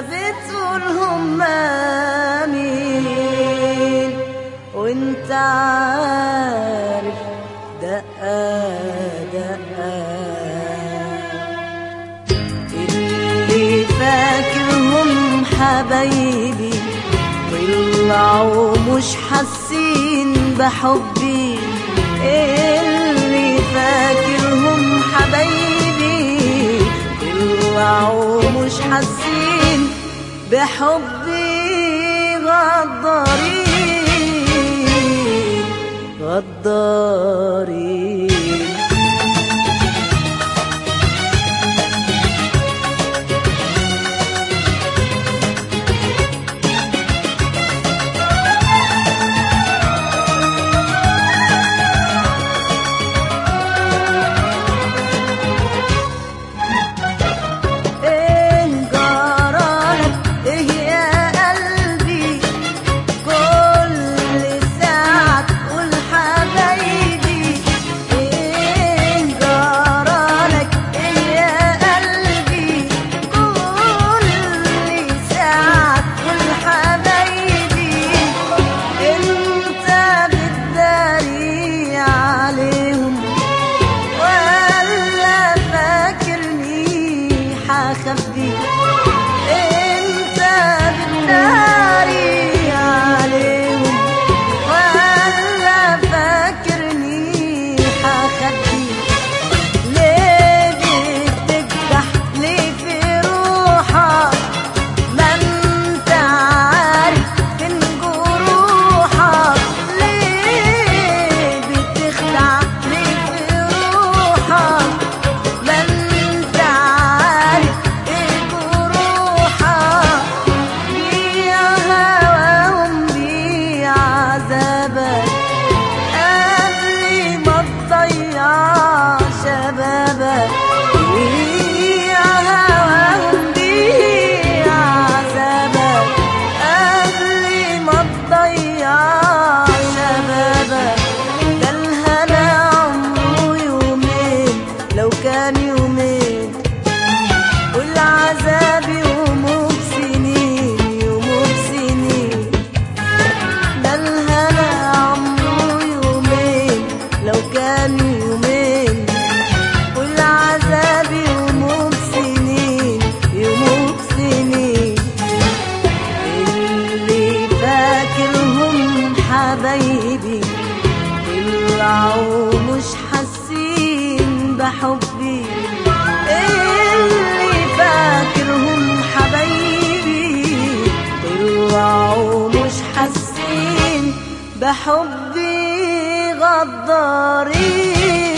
بتقولهم مين وانت عارف دقة دقة اللي فاكرهم حبايبي طلعوا مش حاسين بحبي. اللي فاكرهم حبايبي طلعوا مش حاسين بحبي. غدارين غدارين خبي. انت بتداري عليهم ولا فاكرني حخبي. ليه بتكدح ليه في روحك ما انت عارف فين جروحك. ليه بتخدع ليه في روحك ما انت عارف شبابك. يا هواهم بيه عذابك قبل ما تضيع شبابك. ده الهنا عمره يومين لو كان يومين والعذاب يومه بسنين يومه بسنين. ده الهنا عمره يومين لو كان يومين والعذاب يومه بسنين يومه بسنين. اللي فاكرهم حبايبي طلعوا مش حاسين بحبي. اللي فاكرهم حبايبي طلعوا مش حاسين بحبي. غدارين